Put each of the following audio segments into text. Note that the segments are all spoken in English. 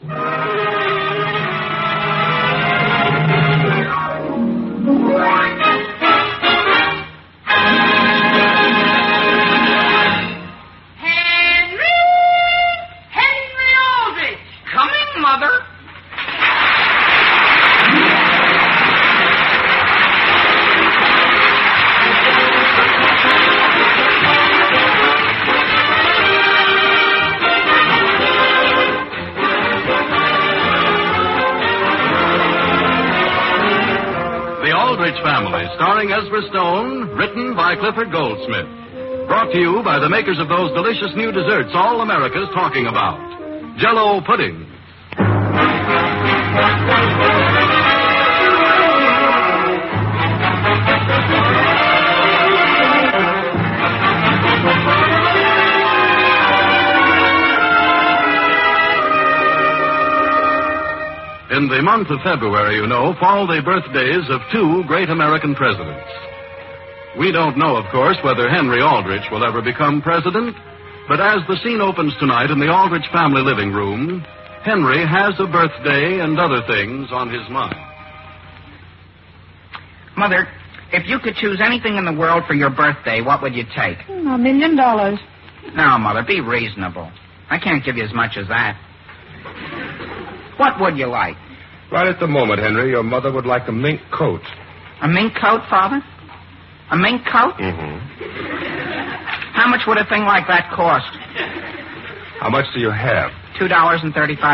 Henry Aldrich! Coming, Mother. Aldrich Family, starring Ezra Stone, written by Clifford Goldsmith. Brought to you by the makers of those delicious new desserts all America's talking about. Jell-O pudding. In the month of February, fall the birthdays of two great American presidents. We don't know, of course, whether Henry Aldrich will ever become president, but as the scene opens tonight in the Aldrich family living room, Henry has a birthday and other things on his mind. Mother, if you could choose anything in the world for your birthday, what would you take? $1 million. No, Mother, be reasonable. I can't give you as much as that. What would you like? Right at the moment, Henry, your mother would like a mink coat. A mink coat, Father? A mink coat? Mm-hmm. How much would a thing like that cost? How much do you have? $2.35.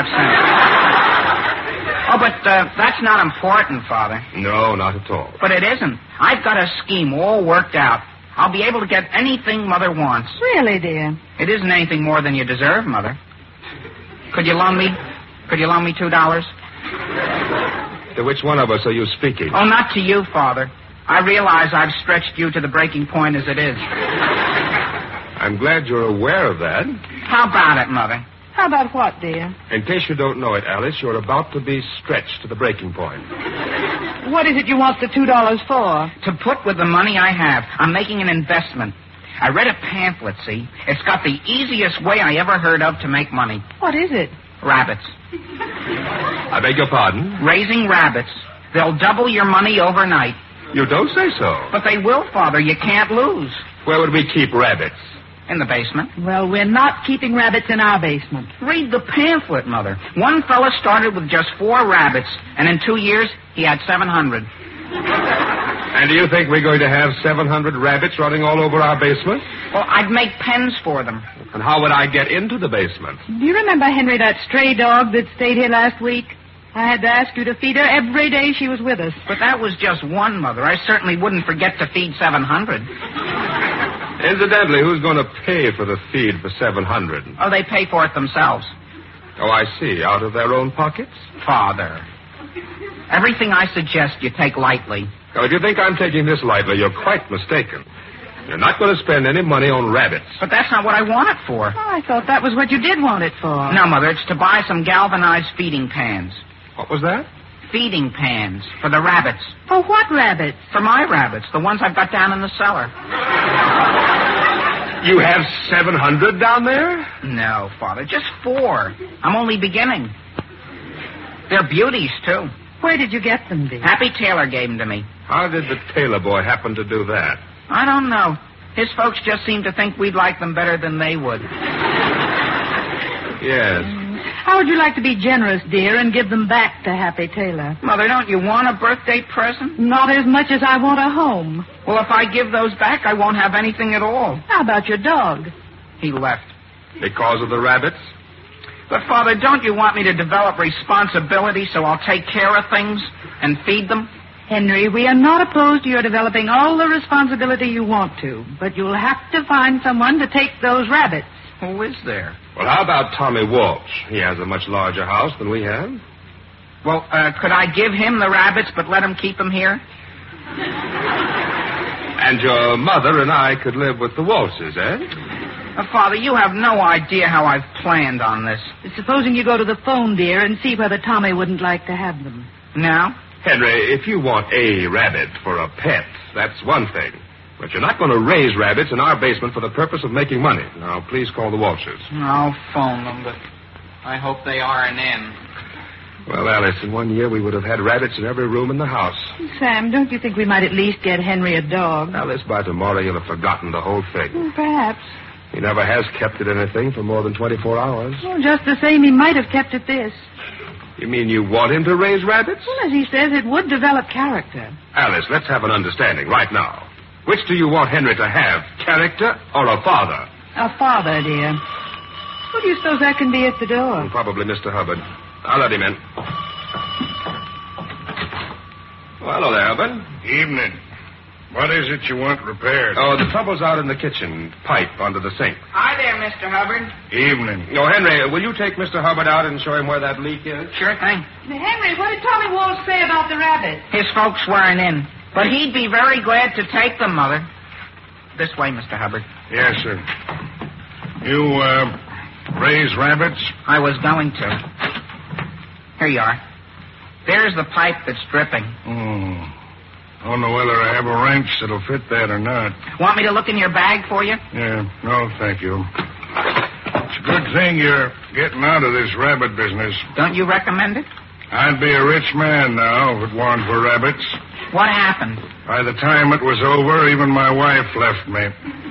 Oh, but that's not important, Father. No, not at all. But it isn't. I've got a scheme all worked out. I'll be able to get anything Mother wants. Really, dear? It isn't anything more than you deserve, Mother. Could you loan me $2? To which one of us are you speaking? Oh, not to you, Father. I realize I've stretched you to the breaking point as it is. I'm glad you're aware of that. How about it, Mother? How about what, dear? In case you don't know it, Alice, you're about to be stretched to the breaking point. What is it you want the $2 for? To put with the money I have. I'm making an investment. I read a pamphlet, see? It's got the easiest way I ever heard of to make money. What is it? Rabbits. I beg your pardon? Raising rabbits. They'll double your money overnight. You don't say so. But they will, Father. You can't lose. Where would we keep rabbits? In the basement. Well, we're not keeping rabbits in our basement. Read the pamphlet, Mother. One fella started with just 4 rabbits, and in 2 years, he had 700. And do you think we're going to have 700 rabbits running all over our basement? Well, I'd make pens for them. And how would I get into the basement? Do you remember, Henry, that stray dog that stayed here last week? I had to ask you to feed her every day she was with us. But that was just one, Mother. I certainly wouldn't forget to feed 700. Incidentally, who's going to pay for the feed for 700? Oh, they pay for it themselves. Oh, I see. Out of their own pockets? Father, everything I suggest you take lightly. Now, if you think I'm taking this lightly, you're quite mistaken. You're not going to spend any money on rabbits. But that's not what I want it for. Oh, I thought that was what you did want it for. No, Mother, it's to buy some galvanized feeding pans. What was that? Feeding pans for the rabbits. For what rabbits? For my rabbits, the ones I've got down in the cellar. You have 700 down there? No, Father, just 4. I'm only beginning. They're beauties, too. Where did you get them, dear? Happy Taylor gave them to me. How did the tailor boy happen to do that? I don't know. His folks just seem to think we'd like them better than they would. Yes. How would you like to be generous, dear, and give them back to Happy Taylor? Mother, don't you want a birthday present? Not as much as I want a home. Well, if I give those back, I won't have anything at all. How about your dog? He left. Because of the rabbits? But, Father, don't you want me to develop responsibility so I'll take care of things and feed them? Henry, we are not opposed to your developing all the responsibility you want to, but you'll have to find someone to take those rabbits. Who is there? Well, how about Tommy Walsh? He has a much larger house than we have. Well, could I give him the rabbits but let him keep them here? And your mother and I could live with the Walshes, eh? Father, you have no idea how I've planned on this. Supposing you go to the phone, dear, and see whether Tommy wouldn't like to have them. Now? Henry, if you want a rabbit for a pet, that's one thing. But you're not going to raise rabbits in our basement for the purpose of making money. Now, please call the Walshes. I'll phone them, but... I hope they are an end. Well, Alice, in 1 year we would have had rabbits in every room in the house. Sam, don't you think we might at least get Henry a dog? Alice, by tomorrow you'll have forgotten the whole thing. Perhaps. He never has kept it anything for more than 24 hours. Well, just the same, he might have kept it this. You mean you want him to raise rabbits? Well, as he says, it would develop character. Alice, let's have an understanding right now. Which do you want Henry to have, character or a father? A father, dear. Who do you suppose that can be at the door? Probably Mr. Hubbard. I'll let him in. Well, hello there, Hubbard. Evening. What is it you want repaired? Oh, the trouble's out in the kitchen. Pipe under the sink. Hi there, Mr. Hubbard. Evening. Oh, Henry, will you take Mr. Hubbard out and show him where that leak is? Sure thing. Henry, what did Tommy Walsh say about the rabbit? His folks weren't in. But he'd be very glad to take them, Mother. This way, Mr. Hubbard. Yes, sir. You, raise rabbits? I was going to. Here you are. There's the pipe that's dripping. Don't know whether I have a wrench that'll fit that or not. Want me to look in your bag for you? Yeah, no, thank you. It's a good thing you're getting out of this rabbit business. Don't you recommend it? I'd be a rich man now if it weren't for rabbits. What happened? By the time it was over, even my wife left me.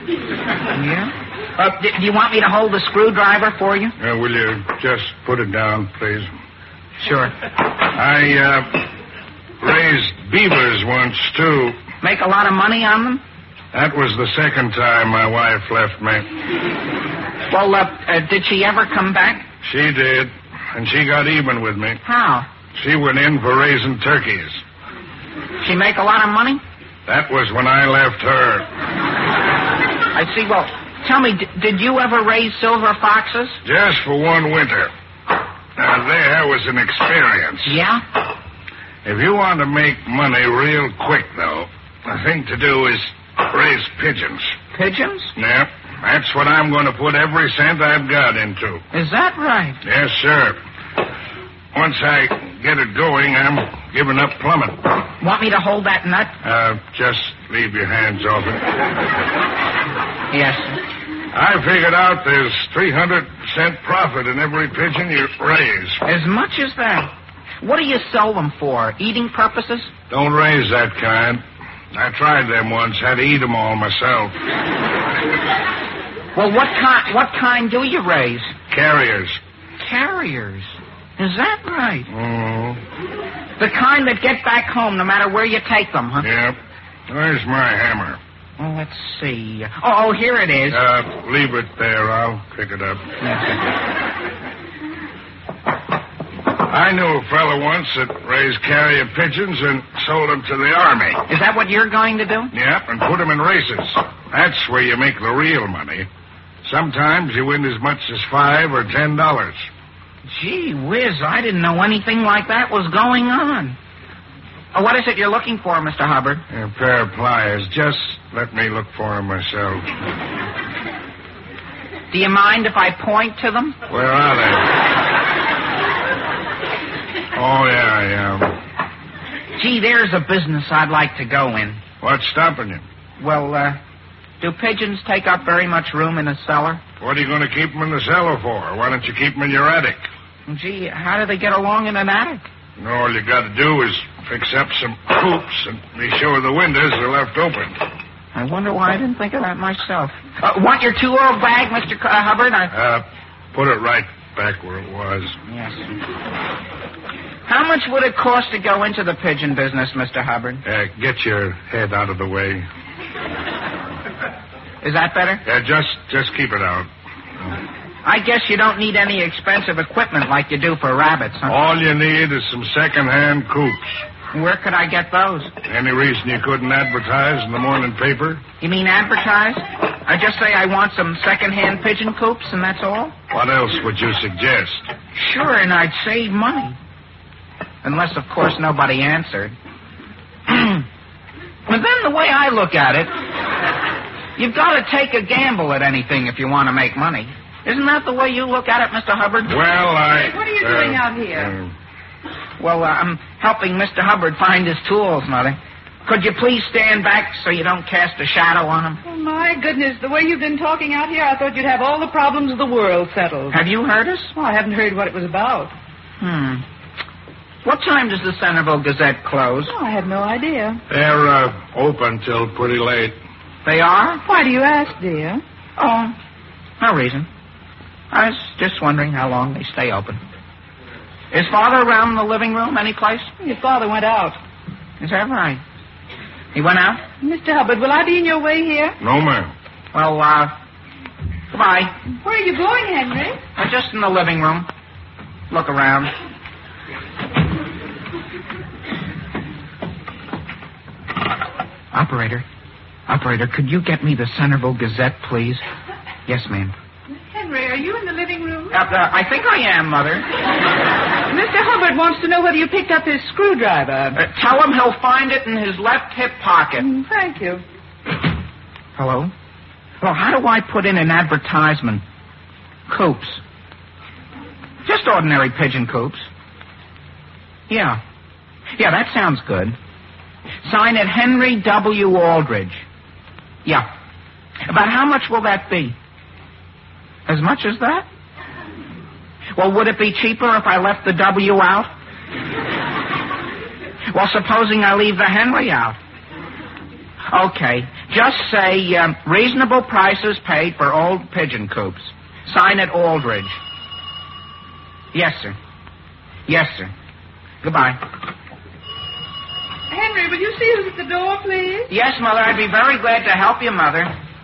Yeah? Do you want me to hold the screwdriver for you? Will you just put it down, please? Sure. I raised beavers once, too. Make a lot of money on them? That was the second time my wife left me. Well, did she ever come back? She did, and she got even with me. How? She went in for raising turkeys. She make a lot of money? That was when I left her. I see. Well, tell me, did you ever raise silver foxes? Just for one winter. Now, there was an experience. Yeah? If you want to make money real quick, though, the thing to do is raise pigeons. Pigeons? Yep. That's what I'm going to put every cent I've got into. Is that right? Yes, sir. Once I get it going, I'm giving up plumbing. Want me to hold that nut? Just leave your hands off it. Yes. I figured out there's 300% profit in every pigeon you raise. As much as that? What do you sell them for? Eating purposes? Don't raise that kind. I tried them once. Had to eat them all myself. Well, what kind do you raise? Carriers. Carriers? Is that right? Mm-hmm. The kind that get back home no matter where you take them, huh? Yep. Where's my hammer? Oh, let's see. Oh, here it is. Leave it there. I'll pick it up. I knew a fellow once that raised carrier pigeons and sold them to the Army. Is that what you're going to do? Yep, and put them in races. That's where you make the real money. Sometimes you win as much as $5 or $10. Gee whiz, I didn't know anything like that was going on. Oh, what is it you're looking for, Mr. Hubbard? A pair of pliers. Just let me look for them myself. Do you mind if I point to them? Where are they? Oh, yeah. Gee, there's a business I'd like to go in. What's stopping you? Well, do pigeons take up very much room in a cellar? What are you going to keep them in the cellar for? Why don't you keep them in your attic? Gee, how do they get along in an attic? No, all you got to do is fix up some coops and be sure the windows are left open. I wonder why I didn't think of that myself. Want your 2-year-old bag, Mr. Hubbard? Put it right back where it was. Yes. How much would it cost to go into the pigeon business, Mr. Hubbard? Get your head out of the way. Is that better? Just keep it out. I guess you don't need any expensive equipment like you do for rabbits, huh? All you need is some second-hand coops. Where could I get those? Any reason you couldn't advertise in the morning paper? You mean advertise? I just say I want some second-hand pigeon coops, and that's all? What else would you suggest? Sure, and I'd save money. Unless, of course, nobody answered. But then the way I look at it, you've got to take a gamble at anything if you want to make money. Isn't that the way you look at it, Mr. Hubbard? Well, What are you doing out here? Well, I'm helping Mr. Hubbard find his tools, Mother. Could you please stand back so you don't cast a shadow on him? Oh, my goodness. The way you've been talking out here, I thought you'd have all the problems of the world settled. Have you heard us? Well, I haven't heard what it was about. What time does the Centerville Gazette close? Oh, I have no idea. They're open till pretty late. They are? Why do you ask, dear? Oh, no reason. I was just wondering how long they stay open. Is Father around in the living room any place? Your father went out. Is that right? He went out? Mr. Hubbard, will I be in your way here? No, ma'am. Well, goodbye. Where are you going, Henry? Just in the living room. Look around. Operator, could you get me the Centerville Gazette, please? Yes, ma'am. Henry, are you in the living room? I think I am, Mother. Mr. Hubbard wants to know whether you picked up his screwdriver. Tell him he'll find it in his left hip pocket. Thank you. Hello? Well, how do I put in an advertisement? Coops. Just ordinary pigeon coops. Yeah, that sounds good. Sign it Henry W. Aldridge. Yeah. About how much will that be? As much as that? Well, would it be cheaper if I left the W out? Well, supposing I leave the Henry out. Okay. Just say, reasonable prices paid for old pigeon coops. Sign it Aldridge. Yes, sir. Yes, sir. Goodbye. Henry, will you see who's at the door, please? Yes, Mother. I'd be very glad to help you, Mother.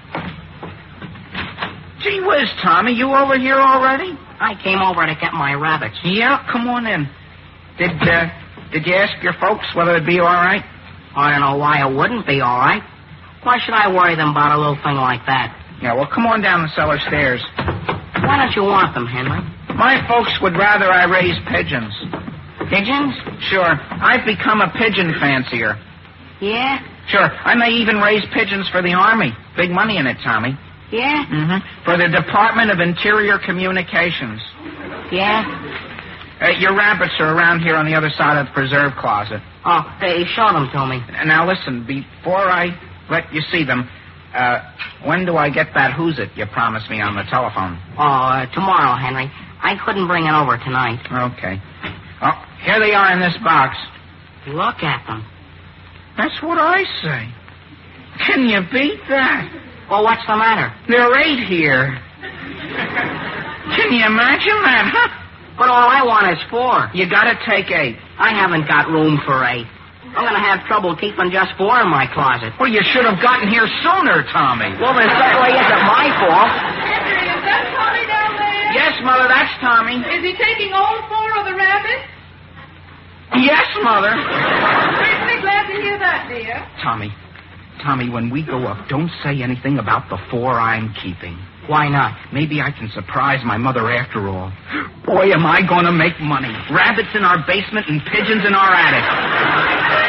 Gee whiz, Tommy, you over here already? I came over to get my rabbits. Yeah, come on in. Did you ask your folks whether it'd be all right? I don't know why it wouldn't be all right. Why should I worry them about a little thing like that? Yeah, well, come on down the cellar stairs. Why don't you want them, Henry? My folks would rather I raise pigeons. Pigeons? Sure. I've become a pigeon fancier. Yeah? Sure. I may even raise pigeons for the Army. Big money in it, Tommy. Yeah? Mm-hmm. For the Department of Interior Communications. Yeah? Your rabbits are around here on the other side of the preserve closet. Oh, show them to me. Now, listen, before I let you see them, when do I get that who's it you promised me on the telephone? Oh, tomorrow, Henry. I couldn't bring it over tonight. Okay. Oh, here they are in this box. Look at them. That's what I say. Can you beat that? Well, what's the matter? They're 8 here. Can you imagine that, huh? But all I want is 4. You gotta take 8. I haven't got room for 8. I'm going to have trouble keeping just 4 in my closet. Well, you should have gotten here sooner, Tommy. Well, then certainly isn't my fault. Henry, is that Tommy down there? Yes, Mother, that's Tommy. Is he taking all 4 of the rabbits? Yes, Mother. Certainly glad to hear that, dear. Tommy, when we go up, don't say anything about the 4 I'm keeping. Why not? Maybe I can surprise my mother after all. Boy, am I going to make money. Rabbits in our basement and pigeons in our attic.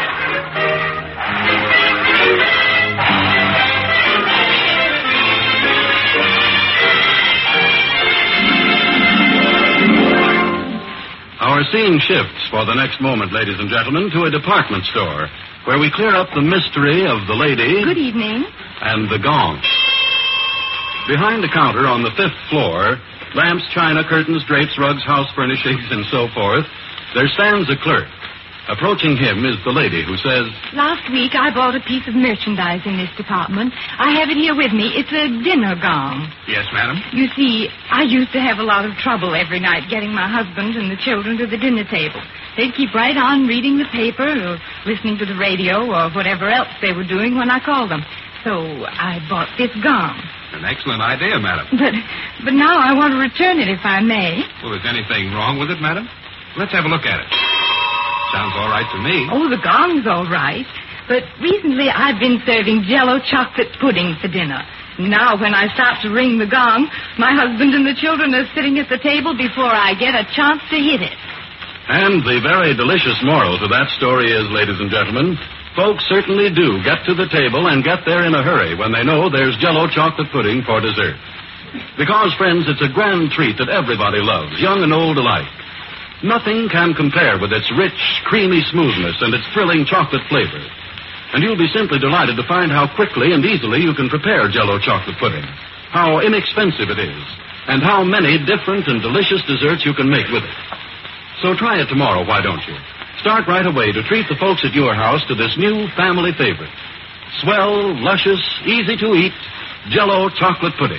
Our scene shifts for the next moment, ladies and gentlemen, to a department store where we clear up the mystery of the lady... Good evening. ...and the gong. Behind the counter on the 5th floor, lamps, china, curtains, drapes, rugs, house furnishings, and so forth, there stands a clerk. Approaching him is the lady who says... Last week I bought a piece of merchandise in this department. I have it here with me. It's a dinner gong. Yes, madam? You see, I used to have a lot of trouble every night getting my husband and the children to the dinner table. They'd keep right on reading the paper or listening to the radio or whatever else they were doing when I called them. So I bought this gong. An excellent idea, madam. But now I want to return it, if I may. Well, is anything wrong with it, madam? Let's have a look at it. Sounds all right to me. Oh, the gong's all right. But recently I've been serving Jell-O chocolate pudding for dinner. Now when I start to ring the gong, my husband and the children are sitting at the table before I get a chance to hit it. And the very delicious moral to that story is, ladies and gentlemen, folks certainly do get to the table and get there in a hurry when they know there's Jell-O chocolate pudding for dessert. Because, friends, it's a grand treat that everybody loves, young and old alike. Nothing can compare with its rich, creamy smoothness and its thrilling chocolate flavor. And you'll be simply delighted to find how quickly and easily you can prepare Jell-O chocolate pudding, how inexpensive it is, and how many different and delicious desserts you can make with it. So try it tomorrow, why don't you? Start right away to treat the folks at your house to this new family favorite. Swell, luscious, easy to eat Jell-O chocolate pudding.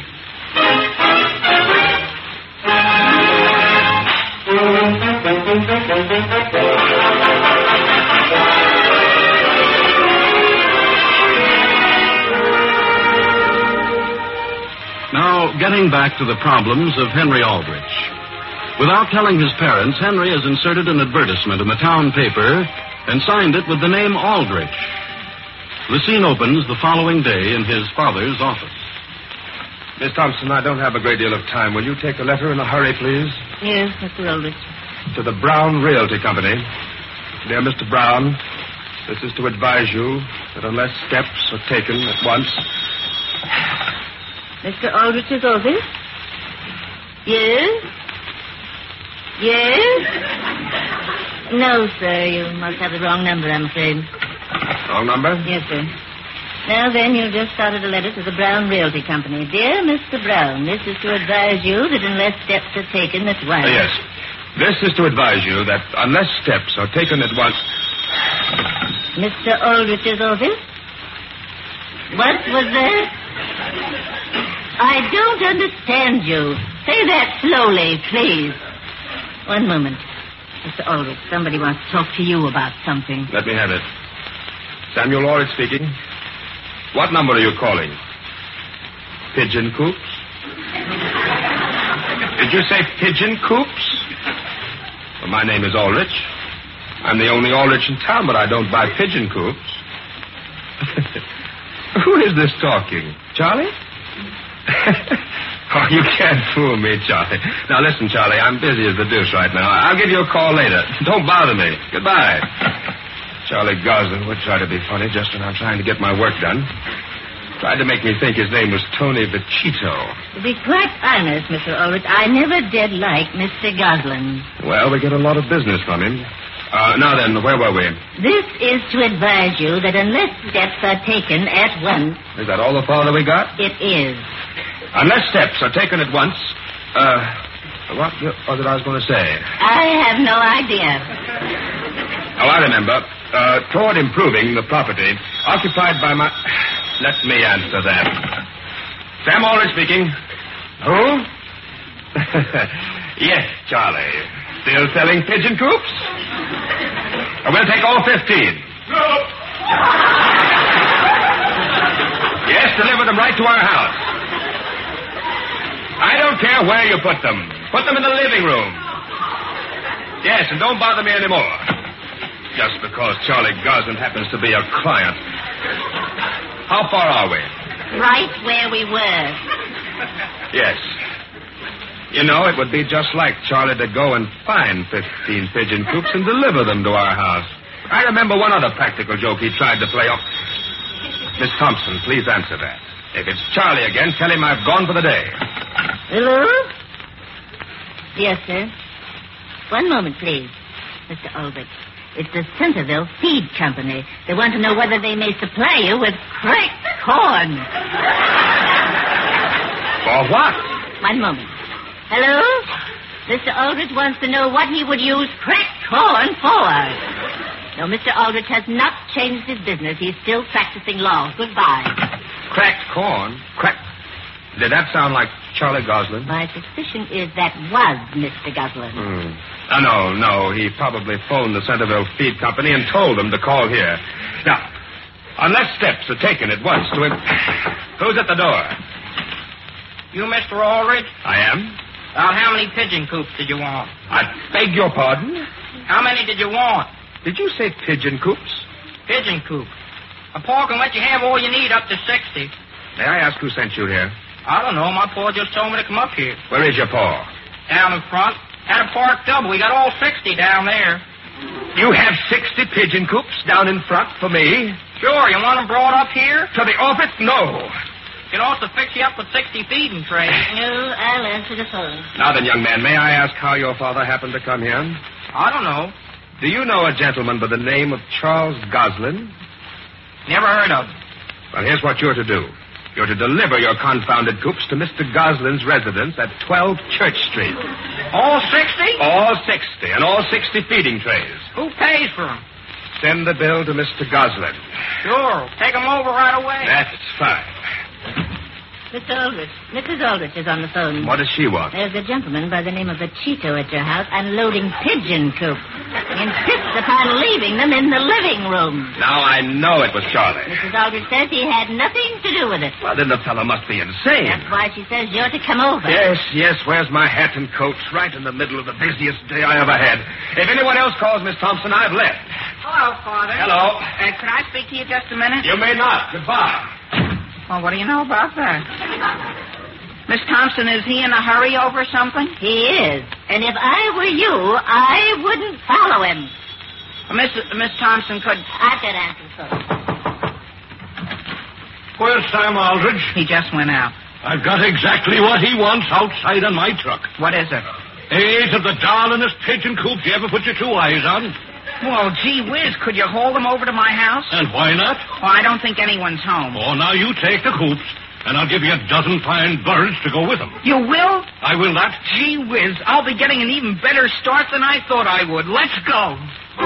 Now, getting back to the problems of Henry Aldrich. Without telling his parents, Henry has inserted an advertisement in the town paper and signed it with the name Aldrich. The scene opens the following day in his father's office. Miss Thompson, I don't have a great deal of time. Will you take the letter in a hurry, please? Yes, Mr. Aldrich. To the Brown Realty Company. Dear Mr. Brown, this is to advise you that unless steps are taken at once... Mr. Aldrich's office? Yes? Yes? No, sir, you must have the wrong number, I'm afraid. Wrong number? Yes, sir. Now then, you just started a letter to the Brown Realty Company. Dear Mr. Brown, this is to advise you that unless steps are taken at once... Yes. This is to advise you that unless steps are taken at once... Mr. Aldrich's office? What was that? I don't understand you. Say that slowly, please. One moment. Mr. Aldrich, somebody wants to talk to you about something. Let me have it. Samuel Aldrich speaking. What number are you calling? Pigeon Coops? Did you say Pigeon Coops? Well, my name is Aldrich. I'm the only Aldrich in town, but I don't buy pigeon coops. Who is this talking? Charlie? Oh, you can't fool me, Charlie. Now, listen, Charlie, I'm busy as the deuce right now. I'll give you a call later. Don't bother me. Goodbye. Charlie Goslin would try to be funny just when I'm trying to get my work done. Tried to make me think his name was Tony Vecchito. To be quite honest, Mr. Aldrich, I never did like Mr. Goslin. Well, we get a lot of business from him. Now then, where were we? This is to advise you that unless steps are taken at once... Is that all the follow we got? It is. Unless steps are taken at once... What was it I was going to say? I have no idea. Oh, I remember. Toward improving the property occupied by my... Let me answer that. Sam Aldrich speaking. Who? Yes, Charlie. Still selling pigeon coops? We'll take all 15. No. Yes, deliver them right to our house. I don't care where you put them. Put them in the living room. Yes, and don't bother me anymore. Just because Charlie Goslin happens to be a client. How far are we? Right where we were. Yes. You know, it would be just like Charlie to go and find 15 pigeon coops and deliver them to our house. I remember one other practical joke he tried to play off. Miss Thompson, please answer that. If it's Charlie again, tell him I've gone for the day. Hello? Yes, sir. One moment, please. Mr. Aldrich. It's the Centerville Feed Company. They want to know whether they may supply you with cracked corn. For what? One moment. Hello? Mr. Aldrich wants to know what he would use cracked corn for. No, Mr. Aldrich has not changed his business. He's still practicing law. Goodbye. Cracked corn? Did that sound like Charlie Goslin? My suspicion is that was Mr. Goslin. No. He probably phoned the Centerville Feed Company and told them to call here. Now, unless steps are taken at once to... Who's at the door? You, Mr. Aldrich? I am. About how many pigeon coops did you want? I beg your pardon? How many did you want? Did you say pigeon coops? Pigeon coop. A paw can let you have all you need up to 60. May I ask who sent you here? I don't know. My paw just told me to come up here. Where is your paw? Down in front. At a park double. We got all 60 down there. You have 60 pigeon coops down in front for me? Sure. You want them brought up here? To the office? No. Can also fix you up with 60 feeding trays. No, I'll answer the phone. Now then, young man, may I ask how your father happened to come here? I don't know. Do you know a gentleman by the name of Charles Goslin? Never heard of. Well, here's what you're to do. You're to deliver your confounded coops to Mr. Goslin's residence at 12 Church Street. All 60? All 60, and all 60 feeding trays. Who pays for them? Send the bill to Mr. Goslin. Sure. Take them over right away. That's fine. Mr. Aldrich, Mrs. Aldrich is on the phone. What does she want? There's a gentleman by the name of the Cheeto at your house unloading pigeon coops. He insists upon leaving them in the living room. Now I know it was Charlie. Mrs. Aldrich says he had nothing to do with it. Well, then the fellow must be insane. That's why she says you're to come over. Yes. Where's my hat and coats? Right in the middle of the busiest day I ever had. If anyone else calls, Miss Thompson, I've left. Hello, Father. Hello. Could I speak to you just a minute? You may not. Goodbye. Well, what do you know about that? Miss Thompson, is he in a hurry over something? He is. And if I were you, I wouldn't follow him. Miss Thompson, could... I've got answers for you. Where's Sam Aldrich? He just went out. I've got exactly what he wants outside on my truck. What is it? 8 of the darlingest pigeon coops you ever put your 2 eyes on. Well, gee whiz, could you haul them over to my house? And why not? Well, I don't think anyone's home. Oh, now you take the coops, and I'll give you a dozen fine birds to go with them. You will? I will not. Gee whiz, I'll be getting an even better start than I thought I would. Let's go.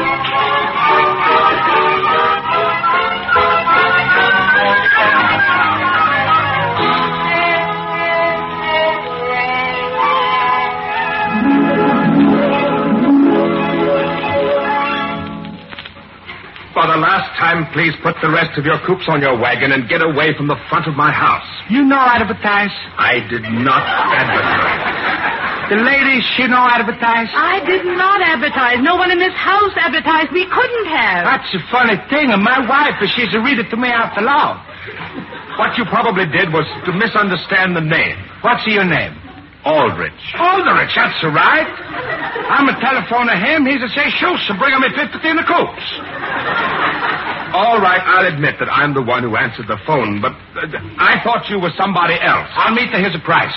For the last time, please put the rest of your coops on your wagon and get away from the front of my house. You know advertise. I did not advertise. The lady, she know advertise. I did not advertise. No one in this house advertised. We couldn't have. That's a funny thing. And my wife, she's to read it to me out loud. What you probably did was to misunderstand the name. What's your name? Aldrich. Aldrich, that's right. I'm a telephone to him. He's a say, shoot, so bring him in 15 of coops. All right, I'll admit that I'm the one who answered the phone, but I thought you were somebody else. I'll meet to his price.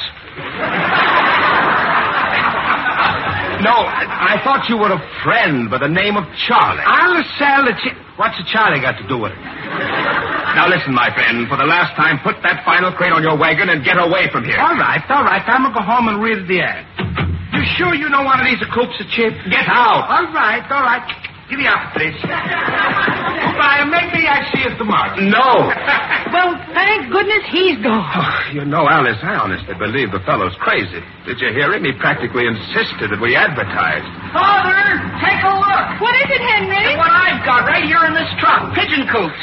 No, I thought you were a friend by the name of Charlie. I'll sell the... What's the Charlie got to do with it? Now listen, my friend, for the last time, put that final crate on your wagon and get away from here. All right. I'm going to go home and read the ad. You sure you know one of these coops are cheap? Get out. All right. Give me up, please. Goodbye. Maybe I see you tomorrow. No. Well, thank goodness he's gone. Oh, you know, Alice, I honestly believe the fellow's crazy. Did you hear him? He practically insisted that we advertised. Father, take a look. What is it, Henry? What I've got right here in this truck. Pigeon coops.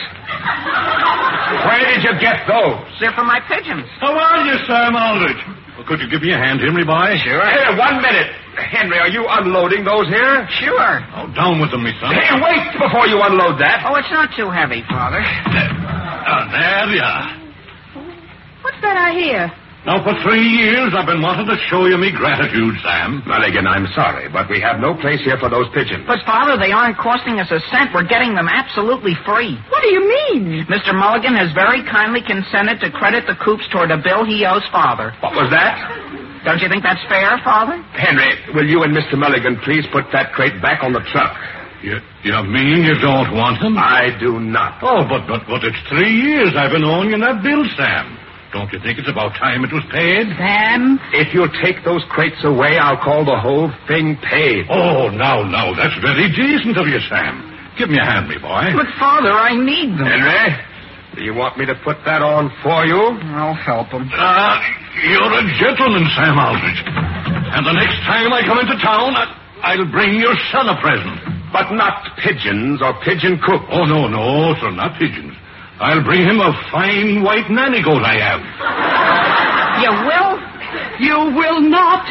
Where did you get those? They're for my pigeons. How are you, Sam Aldrich? Well, could you give me a hand, Henry, boy? Sure. Here, 1 minute. Henry, are you unloading those here? Sure. Oh, down with them, me son. Hey, wait before you unload that. Oh, it's not too heavy, Father. There you are. What's that I hear? Now, for 3 years, I've been wanting to show you me gratitude, Sam. Mulligan, I'm sorry, but we have no place here for those pigeons. But, Father, they aren't costing us a cent. We're getting them absolutely free. What do you mean? Mr. Mulligan has very kindly consented to credit the coops toward a bill he owes Father. What was that? Don't you think that's fair, Father? Henry, will you and Mr. Mulligan please put that crate back on the truck? You mean you don't want them? I do not. Oh, but it's 3 years I've been owing you that bill, Sam. Don't you think it's about time it was paid? Sam? If you'll take those crates away, I'll call the whole thing paid. Oh, now, that's very decent of you, Sam. Give me a hand, me boy. But, Father, I need them. Henry, do you want me to put that on for you? I'll help him. You're a gentleman, Sam Aldrich. And the next time I come into town, I'll bring your son a present. But not pigeons or pigeon coops. Oh, no, sir, not pigeons. I'll bring him a fine white nanny goat I have. You will? You will not.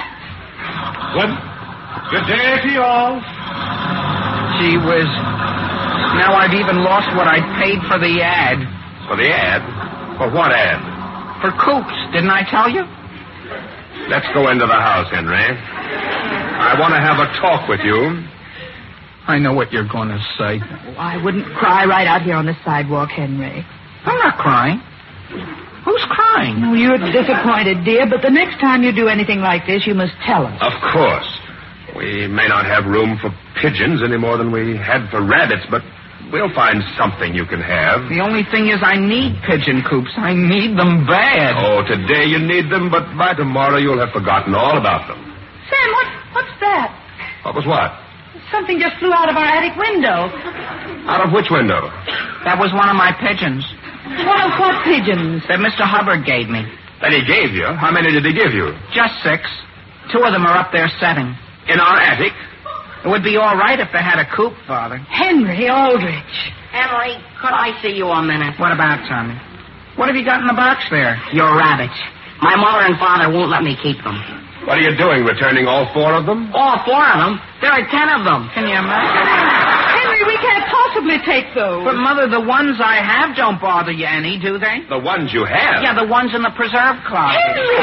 Good day to you all. Gee whiz. Now I've even lost what I paid for the ad. For the ad? For what ad? For coops, didn't I tell you? Let's go into the house, Henry. I want to have a talk with you. I know what you're going to say. Oh, I wouldn't cry right out here on the sidewalk, Henry. I'm not crying. Who's crying? Oh, you're disappointed, dear, but the next time you do anything like this, you must tell us. Of course. We may not have room for pigeons any more than we had for rabbits, but We'll find something you can have. The only thing is I need pigeon coops. I need them bad. Oh, today you need them, but by tomorrow you'll have forgotten all about them. Sam, what's that? What was what? Something just flew out of our attic window. Out of which window? That was one of my pigeons What pigeons? that Mr. Hubbard gave me. That he gave you? How many did he give you? Just 6. 2 of them are up there setting. In our attic? It would be all right if they had a coop, Father. Henry Aldrich. Henry, could I see you a minute? What about, Tommy? What have you got in the box there? Your rabbits. My mother and father won't let me keep them. What are you doing, returning all 4 of them? All 4 of them? There are 10 of them. Can you imagine? Henry, we can't possibly take those. But, Mother, the ones I have don't bother you any, do they? The ones you have? Yeah, the ones in the preserve closet.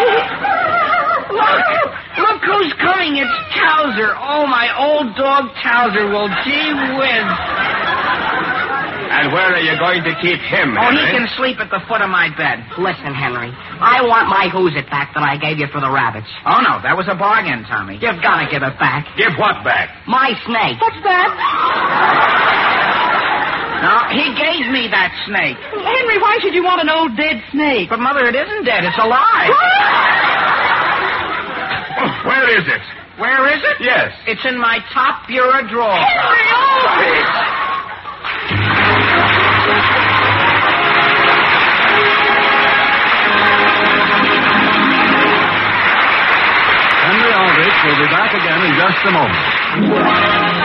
Look who's coming. It's Towser. Oh, my old dog Towser. Well, gee whiz. And where are you going to keep him, Oh, Henry? he can sleep at the foot of my bed. Listen, Henry, I want my who's it back that I gave you for the rabbits. Oh, no, that was a bargain, Tommy. You've got to give it back. Give what back? My snake. What's that? No, he gave me that snake. Henry, why should you want an old dead snake? But, Mother, it isn't dead. It's alive. Oh, where is it? Where is it? Yes. It's in my top bureau drawer. Henry Aldrich! Henry Aldrich will be back again in just a moment.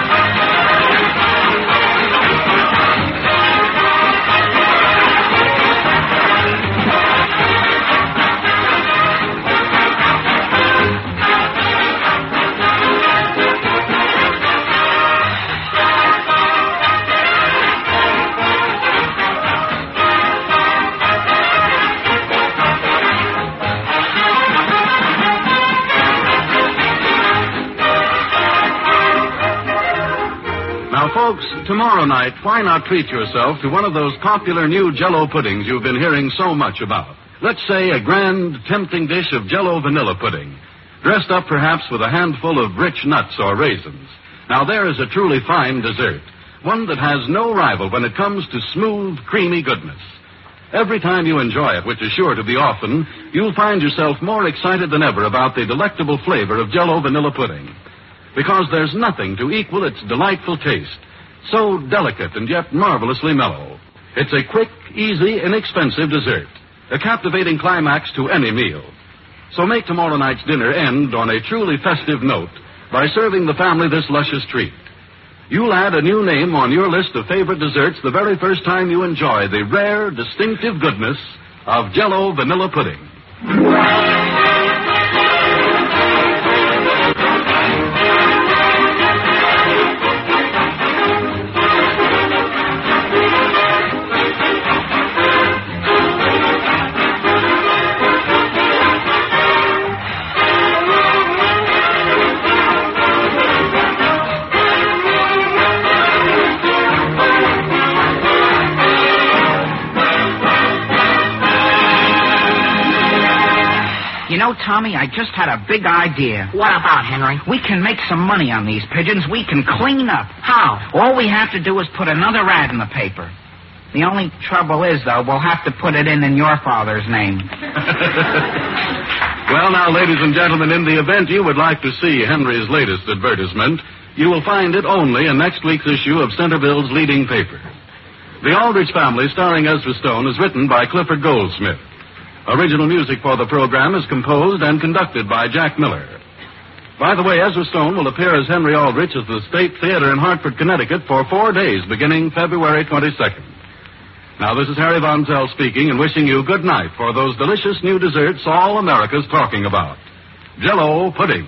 Now, folks, tomorrow night, why not treat yourself to one of those popular new Jell-O puddings you've been hearing so much about? Let's say a grand, tempting dish of Jell-O vanilla pudding, dressed up perhaps with a handful of rich nuts or raisins. Now, there is a truly fine dessert, one that has no rival when it comes to smooth, creamy goodness. Every time you enjoy it, which is sure to be often, you'll find yourself more excited than ever about the delectable flavor of Jell-O vanilla pudding. Because there's nothing to equal its delightful taste. So delicate and yet marvelously mellow. It's a quick, easy, inexpensive dessert. A captivating climax to any meal. So make tomorrow night's dinner end on a truly festive note by serving the family this luscious treat. You'll add a new name on your list of favorite desserts the very first time you enjoy the rare, distinctive goodness of Jell-O vanilla pudding. You know, Tommy, I just had a big idea. What about, Henry? We can make some money on these pigeons. We can clean up. How? All we have to do is put another ad in the paper. The only trouble is, though, we'll have to put it in your father's name. Well, now, ladies and gentlemen, in the event you would like to see Henry's latest advertisement, you will find it only in next week's issue of Centerville's leading paper. The Aldrich Family, starring Ezra Stone, is written by Clifford Goldsmith. Original music for the program is composed and conducted by Jack Miller. By the way, Ezra Stone will appear as Henry Aldrich at the State Theater in Hartford, Connecticut for 4 days beginning February 22nd. Now, this is Harry Von Zell speaking and wishing you good night for those delicious new desserts all America's talking about. Jell-O pudding.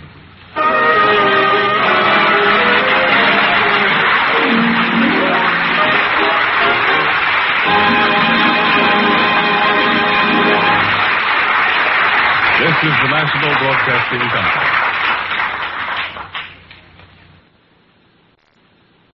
This is the National Broadcasting Company.